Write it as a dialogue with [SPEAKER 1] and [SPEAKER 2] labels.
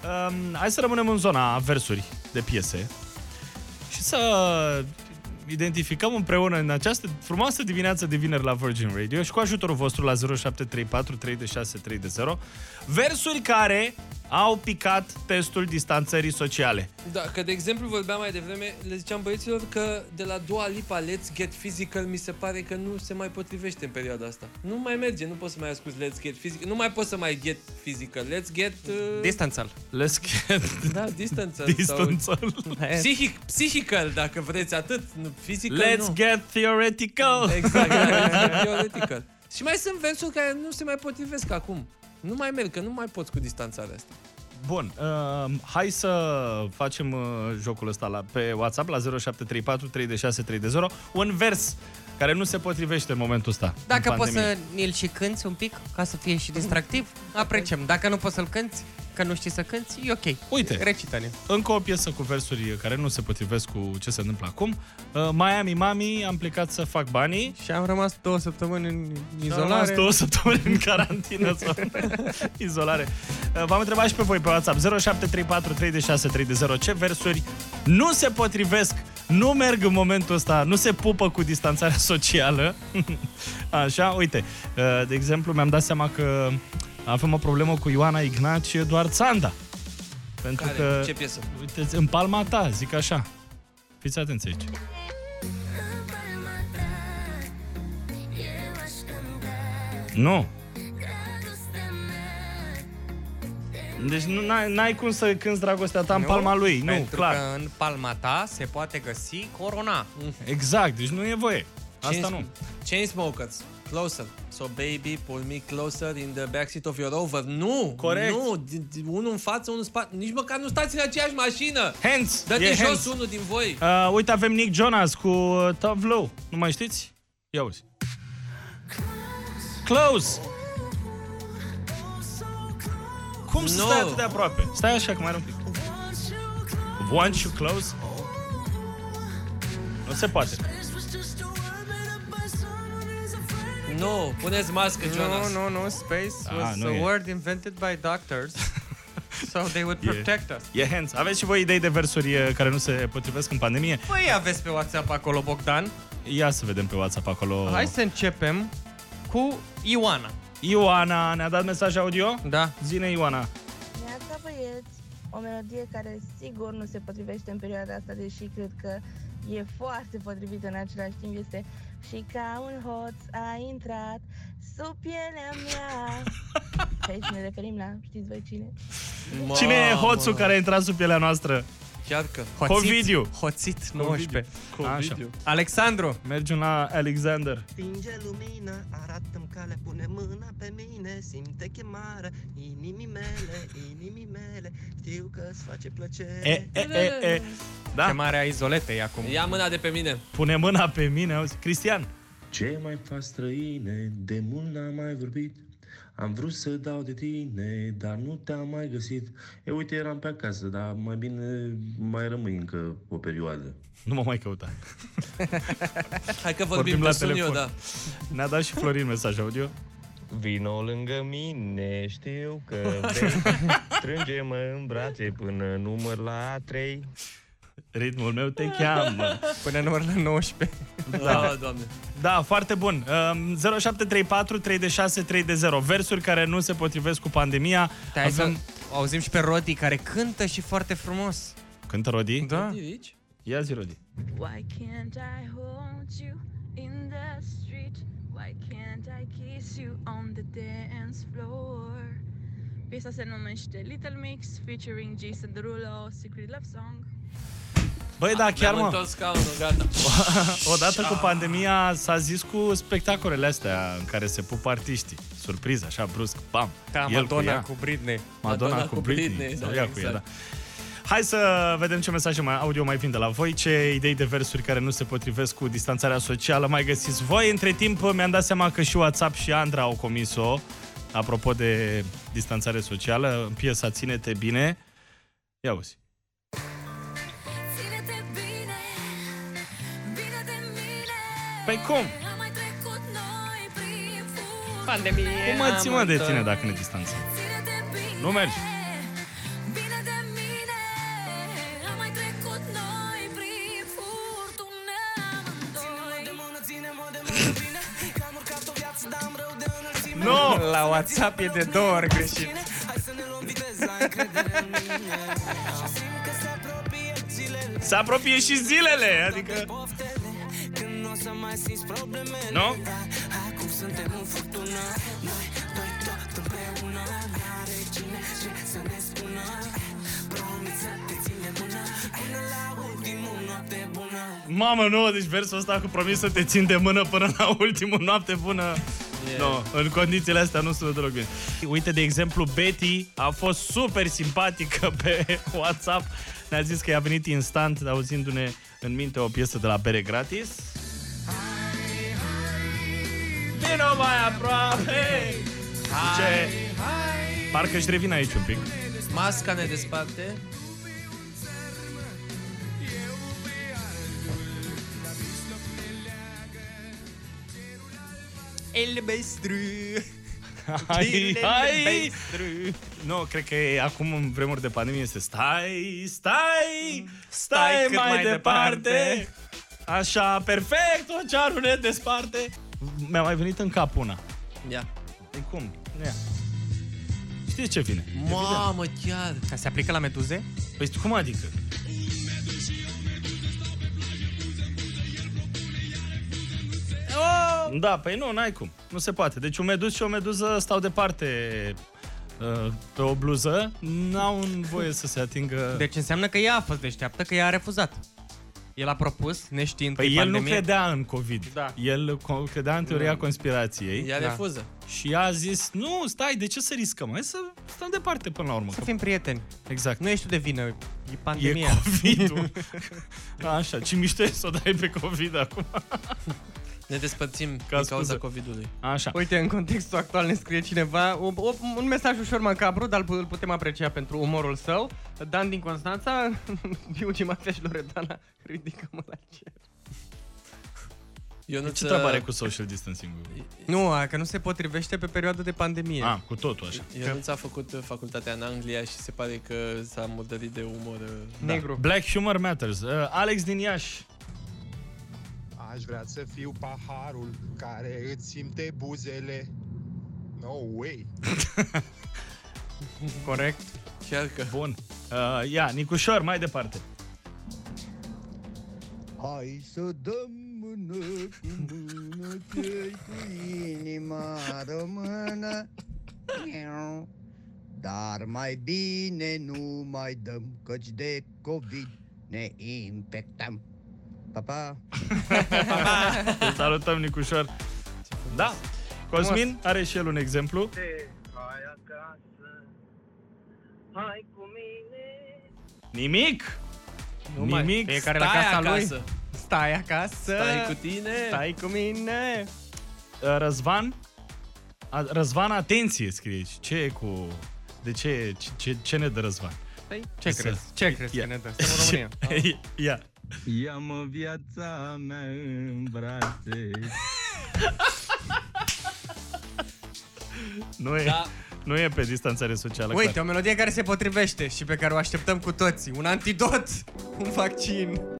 [SPEAKER 1] Hai să rămânem în zona versuri de piese și să identificăm împreună în această frumoasă dimineață de vineri la Virgin Radio și cu ajutorul vostru la 0734 30630 versuri care au picat testul distanțării sociale.
[SPEAKER 2] Da, că de exemplu vorbeam mai devreme, le ziceam băieților că de la Dua Lipa Let's Get Physical mi se pare că nu se mai potrivește în perioada asta. Nu mai merge, nu poți să mai asculti Let's Get Physical, nu mai poți să mai get physical. Let's get
[SPEAKER 3] distanțal.
[SPEAKER 1] Let's get
[SPEAKER 2] distanțal. Physical, dacă vreți, atât, nu physical.
[SPEAKER 1] Let's get theoretical.
[SPEAKER 2] Exact, let's get theoretical. Și mai sunt versuri care nu se mai potrivesc acum. Nu mai merg, că nu mai poți cu distanțarea asta.
[SPEAKER 1] Bun, hai să facem jocul ăsta pe WhatsApp la 0734 30630. Un vers care nu se potrivește în momentul ăsta.
[SPEAKER 3] Dacă poți să îl și cânti un pic, ca să fie și distractiv, apreciem. Dacă nu poți să-l cânti, că nu știi să cânti, e ok.
[SPEAKER 1] Uite,
[SPEAKER 3] recită-ne.
[SPEAKER 1] Încă o piesă cu versuri care nu se potrivesc cu ce se întâmplă acum. Miami Mami, am plecat să fac banii.
[SPEAKER 3] Și am rămas 2 săptămâni în izolare.
[SPEAKER 1] Am rămas 2 săptămâni în carantină sau izolare. V-am întrebat și pe voi pe WhatsApp 0734 30630 ce versuri nu se potrivesc, nu merg în momentul ăsta, nu se pupă cu distanțarea socială. Așa, uite, de exemplu, mi-am dat seama că avem o problemă cu Ioana Ignat și Eduard Țanda. Pentru
[SPEAKER 2] care?
[SPEAKER 1] că,
[SPEAKER 2] ce piesă?
[SPEAKER 1] uite, în palma ta, zic așa. Fiți atenți aici. Nu. Deci n-ai cum să cânti dragostea ta în palma lui.
[SPEAKER 3] Pentru
[SPEAKER 1] clar.
[SPEAKER 3] că în palma ta se poate găsi corona.
[SPEAKER 1] Exact, deci nu e voie. Asta nu.
[SPEAKER 2] Chainsmokers, Closer. So baby, pull me closer in the backseat of your Rover. Nu!
[SPEAKER 1] Corect.
[SPEAKER 2] Nu! Unul în față, unul în spate. Nici măcar nu stați în aceeași mașină!
[SPEAKER 1] Hands!
[SPEAKER 2] Dă-te jos unul din voi!
[SPEAKER 1] Uite, avem Nick Jonas cu Tough Low. Nu mai știți? Ia uzi. Close! Cum să stai atât de aproape? Stai așa, că mai are un pic. Want you close? Nu se poate.
[SPEAKER 2] Nu, puneți mască, Jonas.
[SPEAKER 3] No, space was a word invented by doctors. So they would protect us.
[SPEAKER 1] E hands. Aveți și voi idei de versuri care nu se potrivesc în pandemie?
[SPEAKER 3] Păi aveți pe WhatsApp acolo, Bogdan.
[SPEAKER 1] Ia să vedem pe WhatsApp acolo.
[SPEAKER 3] Hai să începem cu Ioana.
[SPEAKER 1] Ioana ne-a dat mesaj audio?
[SPEAKER 3] Da.
[SPEAKER 1] Zine, Ioana.
[SPEAKER 4] Neața, băieți, o melodie care sigur nu se potrivește în perioada asta, deși cred că e foarte potrivită în același timp, este Și ca un hoț a intrat sub pielea mea. Și aici ne referim la, știți voi cine?
[SPEAKER 1] Cine e hoțul care a intrat sub pielea noastră?
[SPEAKER 2] Chiar că.
[SPEAKER 1] Covidiu.
[SPEAKER 3] Hoțit 19.
[SPEAKER 1] Așa.
[SPEAKER 3] Alexandru.
[SPEAKER 1] Mergem la Alexander.
[SPEAKER 5] Stinge lumina, arată-mi calea, pune mâna pe mine, simte chemarea inimii mele, știu că-ți face plăcere.
[SPEAKER 1] Da?
[SPEAKER 3] Chemarea Izoletei acum.
[SPEAKER 2] Ia mâna de pe mine.
[SPEAKER 1] Pune mâna pe mine, auzi. Cristian.
[SPEAKER 6] Ce mai faci, străine, de mult n-am mai vorbit. Am vrut să dau de tine, dar nu te-am mai găsit. Uite, eram pe acasă, dar mai bine mai rămâi încă o perioadă.
[SPEAKER 1] Nu mă mai căuta.
[SPEAKER 2] Hai că vorbim la telefon. Da.
[SPEAKER 1] Ne-a dat și Florin mesaj audio.
[SPEAKER 7] Vino lângă mine, știu că vrei. Strânge-mă în brațe până număr la 3.
[SPEAKER 1] Ritmul meu te cheamă.
[SPEAKER 3] Până număr la 19.
[SPEAKER 2] Da, Doamne.
[SPEAKER 1] Da, foarte bun. 0734 30630. Versuri care nu se potrivesc cu pandemia.
[SPEAKER 3] Auzim și pe Rodi care cântă și foarte frumos.
[SPEAKER 1] Cântă Rodi?
[SPEAKER 3] Da.
[SPEAKER 1] Ia zi, Rodi.
[SPEAKER 4] Why can't I hold you in the street? Why can't I kiss you on the dance floor? Piesa se numește Little Mix featuring Jason Derulo, Secret Love Song.
[SPEAKER 1] Băi, da, chiar mă.
[SPEAKER 2] Tot scaunul, gata.
[SPEAKER 1] Odată cu pandemia s-a zis cu spectacolele astea în care se pupă artiștii. Surpriză, așa, brusc, bam.
[SPEAKER 3] Da, Madonna cu Britney.
[SPEAKER 1] Madonna cu Britney. Sau ea cu ea, da. Hai să vedem ce mesaje audio mai vin de la voi, ce idei de versuri care nu se potrivesc cu distanțarea socială mai găsiți voi. Între timp mi-am dat seama că și WhatsApp și Andra au comis-o, apropo de distanțare socială, în piesa Ține-te bine. Ia uzi. Păi cum?
[SPEAKER 3] Pandemie.
[SPEAKER 1] Cum mă ții, mă, de tine dacă ne distanțăm? Nu mergi. Nu!
[SPEAKER 3] La WhatsApp e de 2 ori greșit.
[SPEAKER 1] Se apropie și zilele, adică... Nu? Mamă, nu, deci versul ăsta cu promis să te țin de mână până la ultimul noapte bună. No, în condițiile astea nu sună deloc bine. Uite, de exemplu, Betty a fost super simpatică pe WhatsApp. Ne-a zis că i-a venit instant, auzindu-ne în minte o piesă de la Bere Gratis. Vino mai aproape! Ce? Parcă își revin aici un pic.
[SPEAKER 2] Masca ne desparte.
[SPEAKER 3] El bestru.
[SPEAKER 1] Hai! Nu, cred că e acum în vremuri de pandemie este stai
[SPEAKER 3] cât
[SPEAKER 1] mai
[SPEAKER 3] mai
[SPEAKER 1] departe.
[SPEAKER 3] departe.
[SPEAKER 1] Așa, perfect, oceanul ne desparte. Mi-a mai venit în cap una.
[SPEAKER 2] Ia.
[SPEAKER 1] E cum? Ia. Știți ce vine?
[SPEAKER 2] Mamă, chiar.
[SPEAKER 3] Ca se aplică la meduze?
[SPEAKER 1] Păi cum adică? Da, păi nu, n-ai cum. Nu se poate. Deci un meduz și o meduză stau departe pe o bluză, n-au voie să se atingă.
[SPEAKER 3] Deci înseamnă că ea a fost deșteaptă, că ea a refuzat. El a propus, neștiind
[SPEAKER 1] Păi
[SPEAKER 3] că
[SPEAKER 1] el
[SPEAKER 3] pandemie.
[SPEAKER 1] nu credea în COVID.
[SPEAKER 3] Da.
[SPEAKER 1] El credea în teoria conspirației.
[SPEAKER 2] Ea refuză.
[SPEAKER 1] Și a zis, nu, stai, de ce să riscăm? Hai să stăm departe până la urmă.
[SPEAKER 3] Să fim prieteni.
[SPEAKER 1] Exact.
[SPEAKER 3] Nu ești tu de vină, e
[SPEAKER 1] E
[SPEAKER 3] pandemia.
[SPEAKER 1] COVID-ul. Așa, ce mișto e să o dai pe COVID acum.
[SPEAKER 2] Ne despărțim din
[SPEAKER 1] scuză.
[SPEAKER 2] cauza COVID-ului.
[SPEAKER 1] Așa.
[SPEAKER 3] Uite, în contextul actual ne scrie cineva un mesaj ușor macabru, dar îl putem aprecia pentru umorul său. Dan din Constanța, Biugi, Mafia și Loredana, ridică-mă la cer.
[SPEAKER 1] Ce treabă are cu social distancing-ul?
[SPEAKER 3] Nu, că nu se potrivește pe perioada de pandemie.
[SPEAKER 1] Cu totul așa.
[SPEAKER 2] Ionuț a făcut facultatea în Anglia și se pare că s-a murdărit de umor
[SPEAKER 3] negru.
[SPEAKER 1] Black humor matters. Alex din Iași.
[SPEAKER 8] Aș vrea să fiu paharul care îți simte buzele. No way.
[SPEAKER 3] Corect.
[SPEAKER 2] Cearcă.
[SPEAKER 1] Bun. Ia, Nicușor, mai departe.
[SPEAKER 9] Hai să dăm mână cu mână, ce-i cu inima română. Dar mai bine nu mai dăm, căci de COVID ne infectăm. Pa, pa!
[SPEAKER 1] Te salutăm, Nicușor. Da. Cosmin are și el un exemplu.
[SPEAKER 10] Hai acasă, hai cu mine.
[SPEAKER 1] Nimic. Nimic.
[SPEAKER 3] Fiecare la casa lui. Stai acasă.
[SPEAKER 2] Stai cu tine.
[SPEAKER 3] Stai cu mine.
[SPEAKER 1] Răzvan. Răzvan, atenție, scrie. Ce e cu... De ce ne dă Răzvan?
[SPEAKER 3] Păi, ce crezi? Ce crezi că ne dă? Suntem în România.
[SPEAKER 1] Ia.
[SPEAKER 7] Ia-mă viața mea în brațe.
[SPEAKER 1] Nu e pe distanțare socială.
[SPEAKER 3] Uite,
[SPEAKER 1] clar.
[SPEAKER 3] o melodie care se potrivește și pe care o așteptăm cu toții. Un antidot, un vaccin.